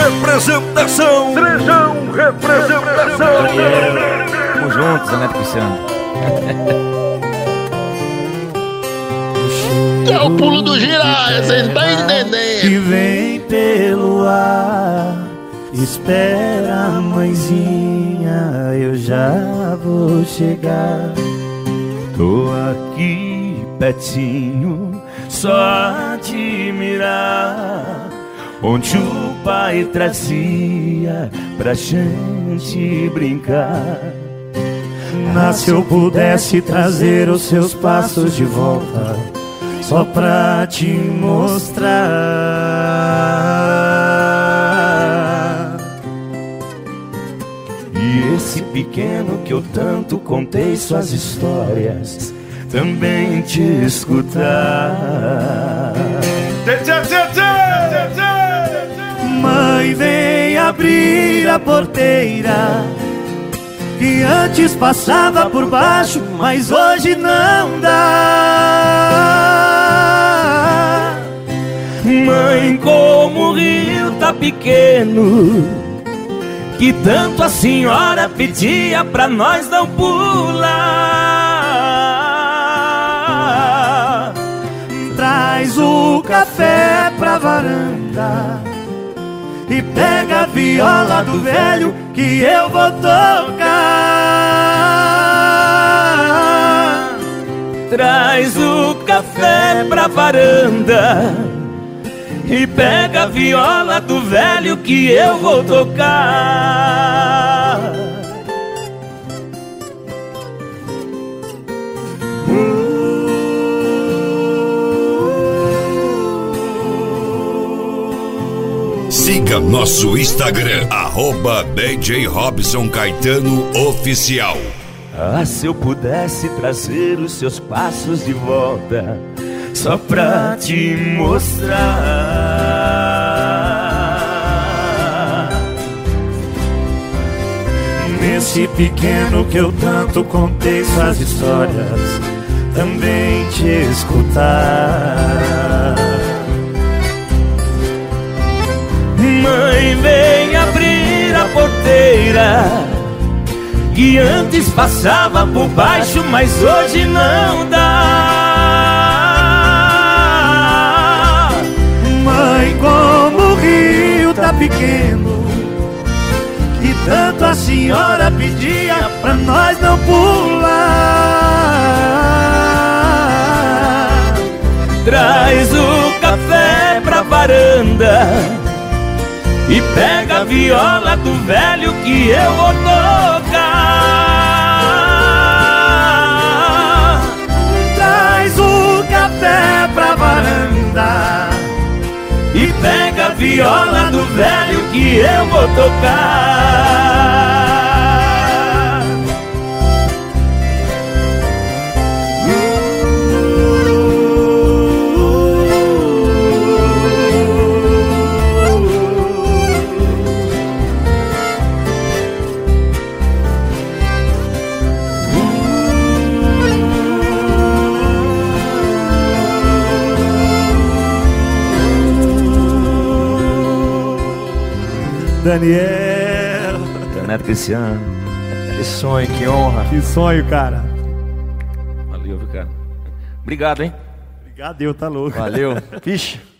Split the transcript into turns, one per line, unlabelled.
representação. Trejão, representação.
Tamo juntos, Zé Neto Cristiano.
Que é o pulo do Jiraya, vocês estão entendendo?
Que vem pelo ar, espera, mãezinha, eu já vou chegar. Tô aqui pertinho, só a te mirar, onde o pai trazia pra gente brincar. Mas se eu pudesse trazer os seus passos de volta, só pra te mostrar. E esse pequeno que eu tanto contei suas histórias, também te escutar. Mãe, vem abrir a porteira, que antes passava por baixo, mas hoje não dá. Mãe, como o rio tá pequeno, que tanto a senhora pedia pra nós não pular. Traz o café pra varanda e pega a viola do velho que eu vou tocar. Traz o café pra varanda e pega a viola do velho que eu vou tocar.
Siga nosso Instagram, @DJ Robson Caetano Oficial.
Ah, se eu pudesse trazer os seus passos de volta, só pra te mostrar. Nesse pequeno que eu tanto contei suas histórias, também te escutar. Mãe, vem abrir a porteira, que antes passava por baixo, mas hoje não dá. Mãe, como o rio tá pequeno, que tanto a senhora pedia pra nós não pular. Traz o café pra varanda e pega a viola do velho que eu vou tocar. Traz o café pra varanda e pega a viola do velho que eu vou tocar. Daniel,
Zé Neto Cristiano. Que sonho, que honra.
que sonho, cara.
Valeu, viu, cara? Obrigado, hein?
Obrigado, Deus, tá louco.
Valeu. Vixe.